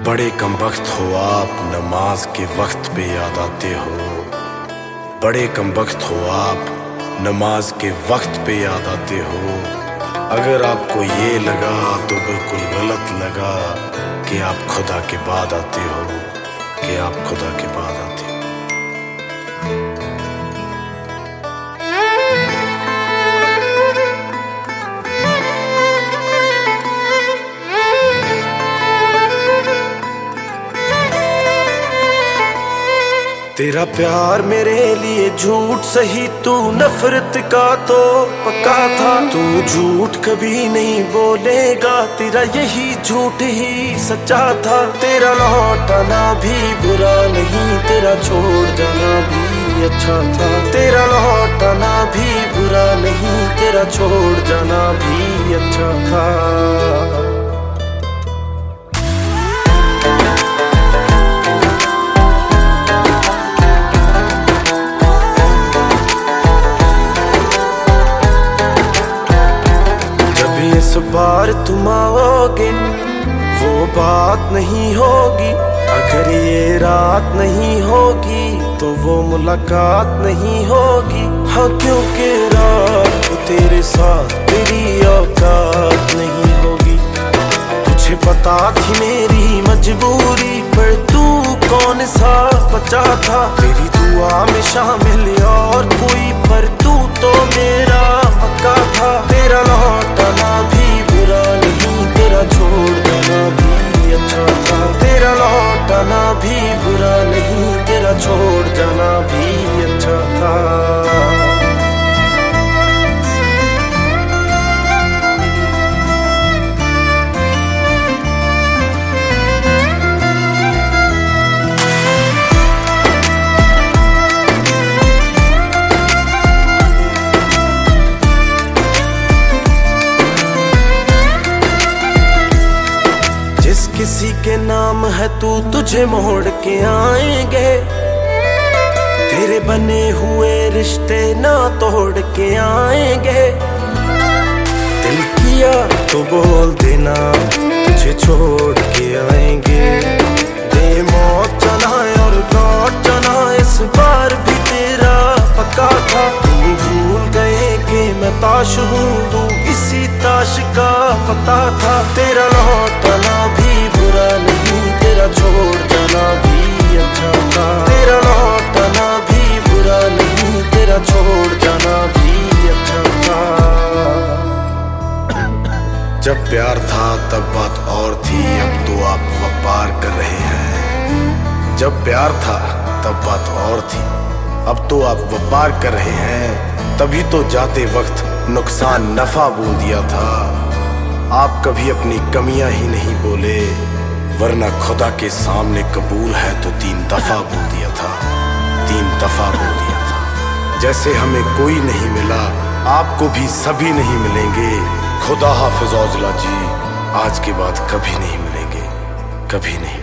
बड़े कमबख्त हो आप, नमाज के वक्त पे याद आते हो। बड़े कमबख्त हो आप, नमाज के वक्त पे याद आते हो। अगर आपको ये लगा तो बिल्कुल गलत लगा कि आप खुदा के बाद आते हो, कि आप खुदा के बाद आते हो। तेरा प्यार मेरे लिए झूठ सही, तू नफरत का तो पक्का था। तू झूठ कभी नहीं बोलेगा, तेरा यही झूठ ही सच्चा था। तेरा लौटाना भी बुरा नहीं, तेरा छोड़ जाना भी अच्छा था। तेरा लौटाना भी बुरा नहीं, तेरा छोड़ जाना भी अच्छा था। इस बार तुम आओगे वो बात नहीं होगी, अगर ये रात नहीं होगी तो वो मुलाकात नहीं होगी। हाँ, क्योंकि रात को तेरे साथ तेरी औकात नहीं होगी। तुझे पता थी मेरी मजबूरी, पर तू कौन सा बचा था। तेरी दुआ में शामिल और कोई, पर तू तो मेरा पक्का था। तेरा लौटाना भी बुरा नहीं, तेरा छोड़ जाना भी अच्छा था। तेरा लौटाना भी बुरा नहीं, तेरा छोड़ जाना भी अच्छा था। किसी के नाम है तू, तुझे मोड़ के आएंगे। तेरे बने हुए रिश्ते ना तोड़ के आएंगे। दिल किया तो बोल देना, तुझे छोड़ के आएंगे। दे मौत चलाए और लौट जाना, इस बार भी तेरा पक्का था। तुम भूल गए कि मैं ताश हूँ, तू इसी ताश का पता था। तेरा लौटाना भी बुरा नहीं, तेरा छोड़ जाना भी अच्छा था। तेरा लौटाना भी बुरा नहीं, तेरा छोड़ जाना भी अच्छा था। जब प्यार था तब बात और थी, अब तो आप व्यापार कर रहे हैं। जब प्यार था तब बात और थी, अब तो आप व्यापार कर रहे हैं। तभी तो जाते वक्त नुकसान नफा बोल दिया था। आप कभी अपनी कमियां ही नहीं बोले, वरना खुदा के सामने कबूल है तो 3 दफा बोल दिया था। 3 दफा बोल दिया था। जैसे हमें कोई नहीं मिला, आपको भी सभी नहीं मिलेंगे। खुदा हाफिज औजला जी, आज के बाद कभी नहीं मिलेंगे, कभी नहीं।